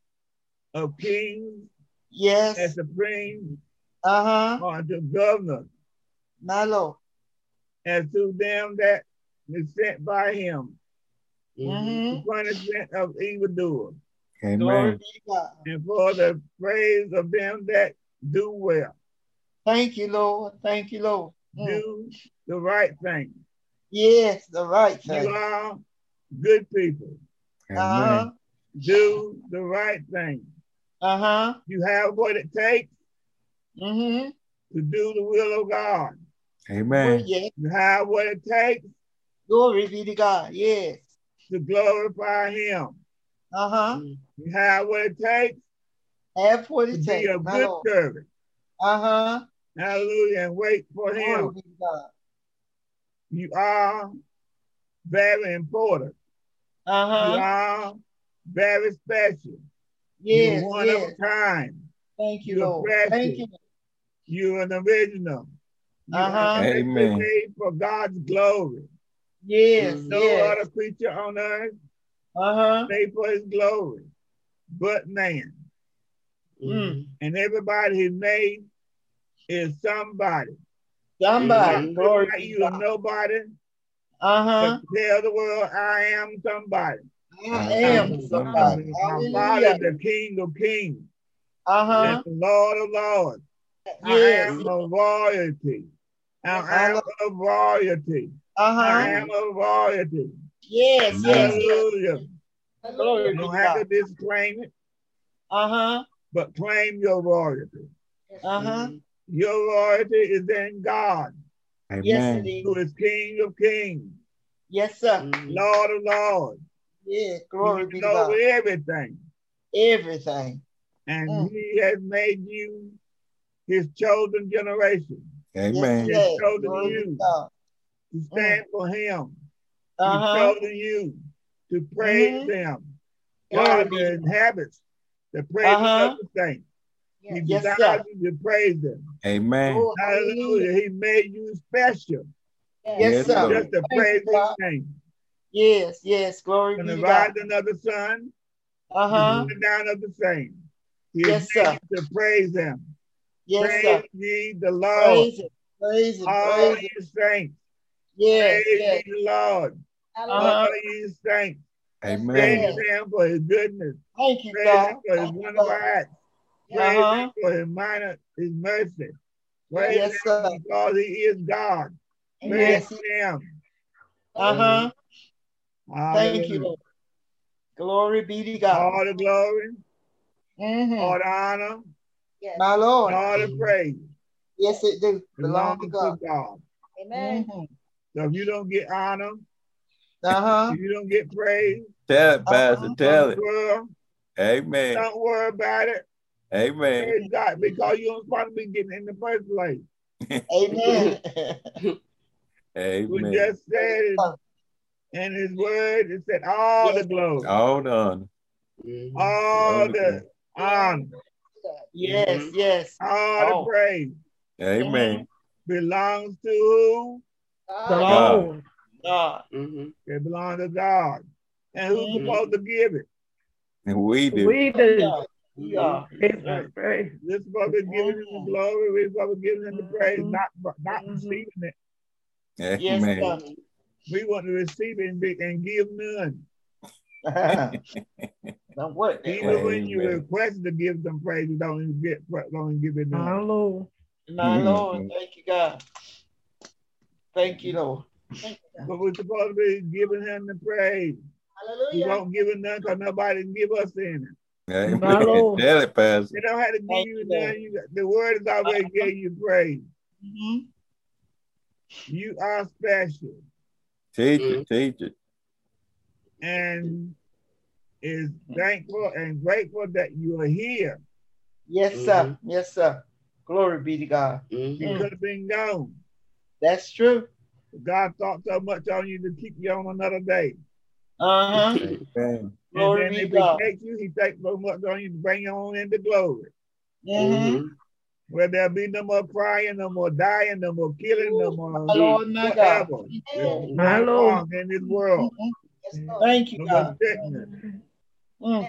S1: of kings and
S2: Yes.
S1: supreme,
S2: Uh-huh.
S1: or to governors,
S2: My Lord.
S1: and to them that is sent by him,
S6: Mhm.
S2: Mm-hmm.
S1: the punishment of evildoers,
S2: Glory
S3: Amen.
S2: be to God.
S1: and for the praise of them that do well,
S2: Thank you, Lord. Thank you, Lord. Mm.
S1: do the right thing.
S2: Yes, the right
S1: You
S2: thing.
S1: are good people.
S2: Uh-huh.
S3: Amen.
S1: Do the right thing.
S2: Uh-huh.
S1: You have what it takes
S2: Mm-hmm.
S1: to do the will of God.
S2: Well,
S3: Amen.
S2: yes.
S1: You have what it takes
S2: Glory be to God. Yes.
S1: to glorify him.
S2: Uh-huh.
S6: Mhm.
S1: You have what it takes
S2: Have what
S1: to
S2: it
S1: be
S2: takes.
S1: a
S2: My
S1: good
S2: Lord.
S1: servant.
S2: Uh-huh.
S1: Hallelujah. And wait for
S2: Glory
S1: him.
S2: be to God.
S1: You are very important. You
S2: Uh-huh.
S1: are very special.
S2: Yes,
S1: You're one
S2: yes.
S1: of a kind.
S2: Thank you,
S1: You're
S2: Lord. Thank
S1: precious.
S2: you.
S1: You're an original. You
S2: Uh-huh.
S1: are specially
S3: Amen.
S1: made for God's glory.
S2: Yes,
S6: Mhm.
S1: No
S2: yes.
S1: other creature on earth
S2: Uh-huh.
S1: made for his glory but man.
S6: Mhm.
S1: And everybody he made is somebody.
S2: Somebody.
S6: Mhm.
S2: Glory
S1: Like
S2: be to
S1: you are
S2: God.
S1: nobody,
S2: Uh-huh.
S1: but tell the world I am somebody.
S2: I
S3: I
S2: am
S3: am
S2: somebody.
S3: somebody.
S1: My Father
S2: Hallelujah.
S1: is the King of Kings
S2: Uh-huh.
S1: and the Lord of Lords. I
S2: Yes.
S1: am of royalty. I
S2: I
S1: am
S2: know.
S1: of royalty. I
S2: Uh-huh.
S1: am of royalty.
S2: Yes, yes,
S3: Amen.
S2: yes.
S1: Hallelujah.
S2: Glory
S1: You
S2: be
S1: don't
S2: to
S1: have to
S2: God.
S1: disclaim it,
S2: Uh-huh.
S1: but claim your royalty.
S2: Uh-huh.
S6: Mhm.
S1: Your royalty is in God,
S2: Yes, it
S3: Amen.
S2: is.
S1: who is King of Kings,
S2: Yes, sir.
S6: Mhm.
S1: Lord of Lords.
S2: Yeah.
S1: He
S2: Glory be to
S1: knows
S2: God.
S1: everything.
S2: Everything.
S1: And
S2: Mm.
S1: he has made you his chosen generation.
S2: Yes,
S3: Amen.
S2: he
S1: He has
S2: has.
S1: chosen
S2: Glory be to
S1: you
S2: God.
S1: to stand for him. He's
S2: Uh-huh.
S1: chosen you to praise
S2: Mm-hmm.
S1: him.
S2: Glory
S1: God
S2: be to God.
S1: inhabits the praises
S2: Uh-huh.
S1: of the saints. He
S2: Yes,
S1: desires
S2: sir.
S1: you to praise him.
S3: Amen.
S2: Oh, hallelujah.
S1: Hallelujah. He made you special
S2: Yes,
S3: Yes,
S2: sir.
S3: Lord.
S1: just to
S2: Thank
S1: praise
S2: you,
S1: his
S2: God.
S1: name.
S2: Yes, yes. Glory
S1: From
S2: be
S1: the
S2: to God.
S1: rising of the sun to
S2: Uh-huh.
S1: the down of the same. He has
S2: Yes,
S1: made
S2: sir.
S1: you to praise him.
S2: Yes,
S1: Praise
S2: sir.
S1: ye the Lord,
S2: Praise him. Praise him.
S1: all
S2: Praise him.
S1: ye saints.
S2: Yes,
S1: Praise
S2: yes.
S1: ye the Lord, all
S2: Uh-huh.
S1: ye saints.
S3: Amen.
S1: Praise him for his goodness.
S2: Thank you,
S1: Praise him
S2: God.
S1: for his
S2: Thank you,
S1: wonderful
S2: God.
S1: acts. Praise
S2: Uh-huh.
S1: him for his minor, his mercy. Praise
S2: Yes,
S1: him
S2: sir.
S1: because he is God. Praise
S2: Yes.
S1: him.
S2: Uh-huh. Thank you,
S1: Hallelujah.
S2: Lord. Glory be to God.
S1: All the glory,
S2: Mm-hmm.
S1: all the honor,
S2: My Lord.
S1: all the praise
S2: Yes, it do. Belong
S1: belongs
S2: to
S1: to
S2: God.
S1: God.
S2: Mm-hmm.
S1: So if you don't get honor,
S2: Uh-huh.
S1: if you don't get praise
S3: Tell it, Pastor.
S2: Uh-huh.
S3: Tell
S1: from the
S3: it.
S1: world,
S3: Amen.
S1: don't worry about it.
S3: Amen.
S1: Praise God, because you don't supposed to be getting in the first place.
S2: Amen.
S1: We
S3: Amen.
S1: just said it in his word, it said all the
S2: Yes.
S1: glory,
S3: All done.
S6: Mhm.
S1: all
S3: All the
S1: the honor,
S2: Yes,
S6: Mhm.
S2: yes.
S1: all the
S2: Oh.
S1: praise
S3: Amen.
S1: belongs to who?
S4: The
S3: God.
S4: Lord.
S2: God.
S6: Mhm.
S1: It belongs to God. And who's
S2: Mhm.
S1: supposed to give it?
S3: And we do.
S4: We do.
S2: God. We are.
S4: Praise God, praise.
S1: We're supposed to be giving him the glory. We're supposed to be giving him the praise, not, not receiving it.
S2: Yes,
S3: Amen.
S2: sir.
S1: We want to receive it and, be, and give none.
S2: Don't work that
S1: Even
S2: way.
S1: when you
S3: Amen.
S1: request to give them praise, you don't even get, don't even give it
S4: My
S1: none.
S4: Lord.
S2: My
S3: Mhm.
S2: Lord, thank you, God. Thank you, Lord. Thank you, God.
S1: But we're supposed to be giving him the praise. We
S2: Hallelujah.
S1: won't give it none because nobody can give us any.
S4: My
S3: Amen.
S4: Lord.
S3: Tell it, Pastor.
S1: They don't have to give
S2: Thank
S1: you
S2: you, Lord.
S1: none. You got, the word has already gave you praise.
S2: Mm-hmm.
S1: You are special
S3: Teach it, teach it.
S1: and is thankful and grateful that you are here.
S2: Yes, sir. Yes, sir. Glory be to God.
S1: You could have been gone.
S2: That's true.
S1: God thought so much on you to keep you on another day.
S2: Uh-huh.
S3: Amen.
S2: Glory
S1: And
S2: be
S1: then
S2: to
S1: if he
S2: God.
S1: takes you, he takes so much on you to bring you on into glory.
S2: Mm-hmm.
S1: Where there'll be no more crying, no more dying, no more killing, no more
S2: My Lord, my God.
S1: whatever. It's
S4: My
S1: going
S4: Lord.
S1: wrong in this world.
S2: Mhm. Thank you,
S1: No more
S2: God.
S1: sickness.
S2: Mm.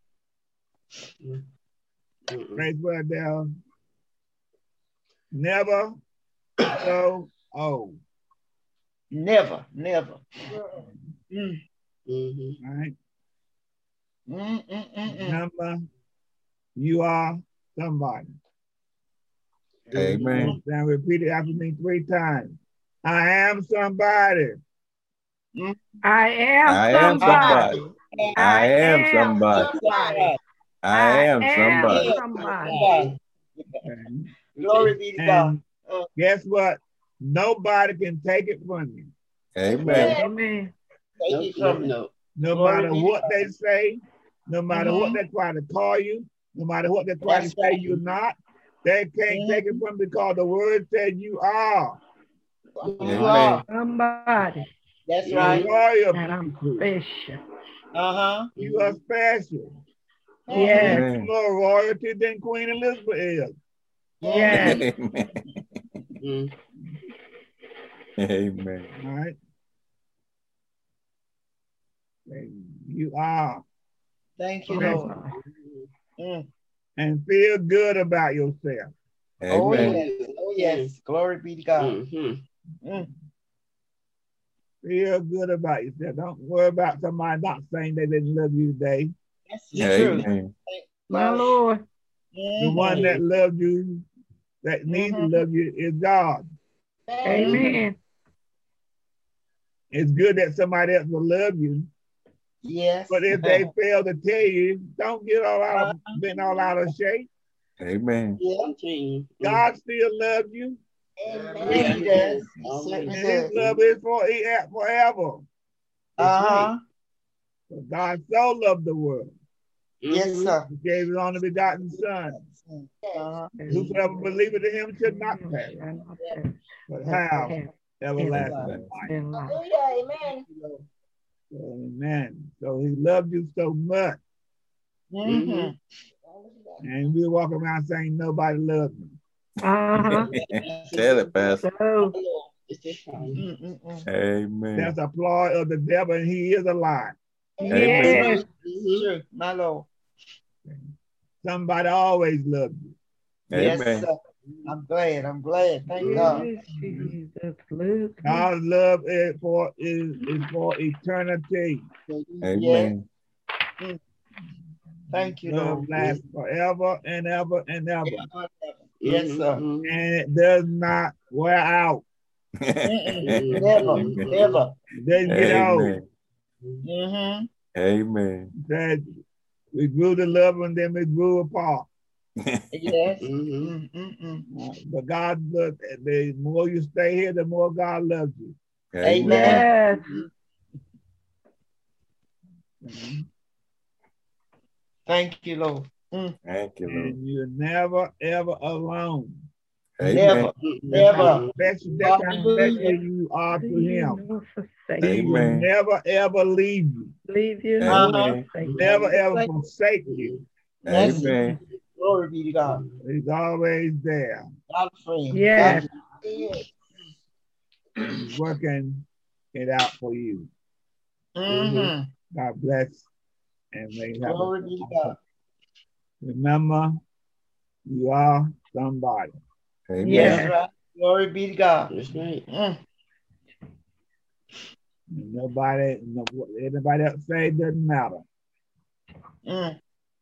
S1: Praise God, down. Never so old.
S2: Never, never. Mm.
S1: All right.
S2: Mm, mm, mm, mm.
S1: Number, you are somebody.
S3: Amen.
S1: Now repeat it after me three times. I am somebody.
S4: I am
S3: I am
S4: somebody.
S3: somebody. I am somebody.
S4: somebody.
S3: I am somebody.
S4: somebody.
S1: Okay.
S2: Glory be to God.
S1: And guess what? Nobody can take it from you.
S3: Amen.
S4: Amen.
S2: Take it from me.
S6: No.
S1: No
S2: Glory
S1: matter
S2: be to
S1: what
S2: God.
S1: they say, no matter
S2: Mhm.
S1: what they try to call you, no matter what they try
S2: That's
S1: to say
S2: right.
S1: you're not, they can't
S2: Mhm.
S1: take it from you because the word said you are.
S2: You
S3: Amen.
S2: are.
S4: Somebody.
S2: That's
S1: You're
S2: right.
S1: royal
S4: And I'm
S1: priesthood.
S4: special.
S2: Uh-huh.
S1: You are special.
S4: Yes.
S1: You're
S3: Amen.
S1: more royalty than Queen Elizabeth is.
S4: Yes.
S3: Amen.
S6: Mm.
S3: Amen.
S1: All right. And you are.
S2: Thank you,
S4: Yes.
S2: Lord. Mm.
S1: And feel good about yourself.
S2: Oh,
S3: Amen.
S2: yes. Oh, yes. Glory be to God.
S6: Mm-hmm.
S2: Mm.
S1: Feel good about yourself. Don't worry about somebody not saying they didn't love you today.
S2: That's the truth.
S3: Amen.
S4: My Lord.
S1: The one that loves you, that needs
S2: Mhm.
S1: to love you, is God.
S4: Amen.
S1: It's good that somebody else will love you,
S2: Yes.
S1: but if they fail to tell you, don't get all out of, been all out of shape.
S3: Amen.
S2: Yeah.
S1: God still loves you,
S2: Yes, he does. He
S6: Always.
S2: certainly
S1: and His
S2: does.
S1: love is for forever.
S2: Uh-huh.
S1: For God so loved the world,
S2: Yes, sir.
S1: He gave His only begotten Son.
S2: Uh-huh.
S1: Whosoever believeth in Him should not perish,
S4: Shall not perish,
S1: but
S4: but
S1: have
S4: have
S1: everlasting life.
S4: in life.
S2: Amen.
S1: Amen. So He loved you so much,
S2: Mm-hmm.
S1: and we walk around saying nobody loves me.
S4: Uh-huh.
S3: Tell it, Pastor.
S4: So,
S2: Mm-mm-mm.
S3: Amen.
S1: That's a ploy of the devil, and he is a lie.
S4: yes.
S2: True, my Lord.
S1: Somebody always loved you.
S2: Yes,
S3: Amen.
S2: sir. I'm glad. I'm glad. Thank God.
S4: Yes, Jesus, look.
S1: God's love is for is, is for eternity.
S3: Amen.
S2: Thank you,
S1: Love
S2: Lord.
S1: lasts forever and ever and ever,
S2: Yes, sir.
S1: and it does not wear out.
S2: Mm-mm. Never, never.
S1: It doesn't get old.
S3: Amen.
S2: Mm-hmm.
S3: Amen.
S1: That we grew to love and then we grew apart.
S2: Yes.
S6: Mm-hmm.
S2: Mm-mm-mm.
S1: Uh, but God, look, the more you stay here, the more God loves you.
S2: Amen.
S4: Yes.
S1: Mhm.
S2: Thank you, Lord. Mm.
S3: Thank you, Lord.
S1: And you're never ever alone.
S3: Amen.
S2: Never, never.
S1: That's, that's how
S2: Hallelujah.
S1: special you are to Him.
S4: Nor forsake
S1: He
S4: you.
S1: will
S3: Amen.
S1: never ever leave you.
S4: Leave you,
S3: Uh-huh.
S4: nor forsake you.
S1: Never ever forsake you.
S2: That's it.
S3: Amen.
S2: Glory be to God.
S1: He's always there.
S2: God a friend.
S4: Yes.
S1: He's working it out for you.
S2: Mm-hmm.
S1: God bless, and may you have
S2: Glory
S1: a
S2: be to God.
S1: Remember, you are somebody.
S3: Amen.
S4: Yeah.
S2: That's right. Glory be to God.
S6: That's right.
S2: Mm.
S1: Nobody, no, anybody else say it doesn't matter.
S2: Mm.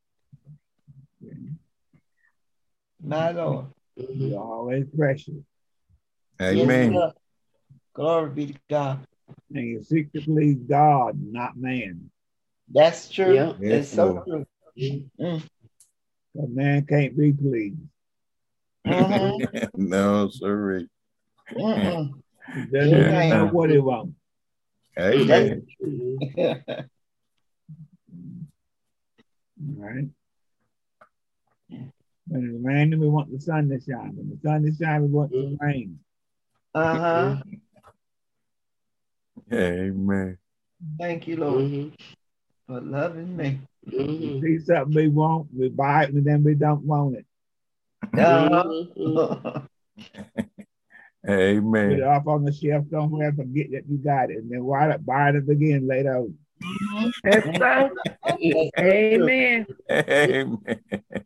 S2: My Lord.
S6: Mhm.
S1: You're always precious.
S3: Amen.
S2: Yes, sir. Glory be to God.
S1: And you seek to please God, not man.
S2: That's true.
S6: Yeah.
S2: It's
S3: Yes,
S2: so
S3: Lord.
S2: true.
S6: Mhm.
S2: Mm.
S1: But man can't be pleased.
S2: Mhm.
S3: No, sorry.
S2: Mm-mm.
S1: He doesn't even
S2: Amen.
S1: know what he wants.
S3: Amen.
S6: Mhm.
S1: All right. When it's raining, we want the sun to shine. When the sun to shine, we want the rain.
S2: Uh-huh.
S3: Amen.
S2: Thank you, Lord,
S6: Mhm.
S2: for loving me.
S1: We
S6: Mhm.
S1: see something we want, we buy it, and then we don't want it.
S2: Uh-huh.
S6: Mhm.
S1: Put it
S3: Amen.
S1: up on the shelf somewhere, forget that you got it, and then buy it, buy it again later on.
S4: That's so. Amen.
S3: Amen.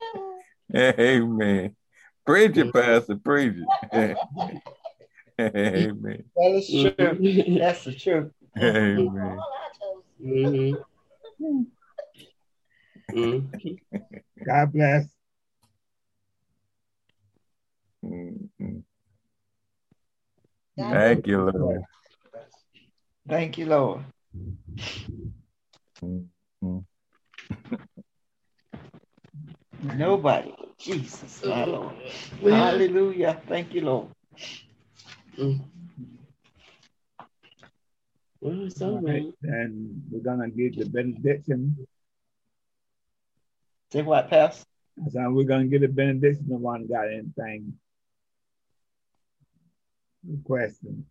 S3: Amen. Preach it, Pastor. Preach it. Amen.
S2: That is true.
S6: Mhm.
S2: That's the truth.
S3: Amen.
S6: Mhm. Mhm.
S1: God bless.
S3: Mhm. Thank you, Lord.
S2: Thank you, Lord.
S3: Mhm.
S2: Nobody but Jesus, my Lord. Hallelujah. Thank you, Lord.
S6: Mm. Well, it's all
S1: All right.
S6: right.
S1: And we're gonna give the benediction.
S2: Say what, Pastor?
S1: So we're gonna get a benediction. No one got anything requesting.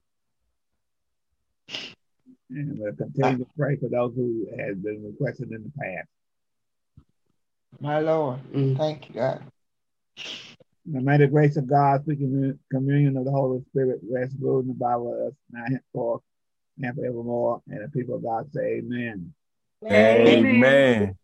S1: And we'll continue to pray for those who have been requested in the past.
S2: My Lord.
S6: Mm.
S2: Thank you, God.
S1: And may the grace of God, sweet commun- communion of the Holy Spirit, rest, rule, and abide with us now henceforth and forevermore. And the people of God say, Amen.
S4: Amen.
S3: Amen.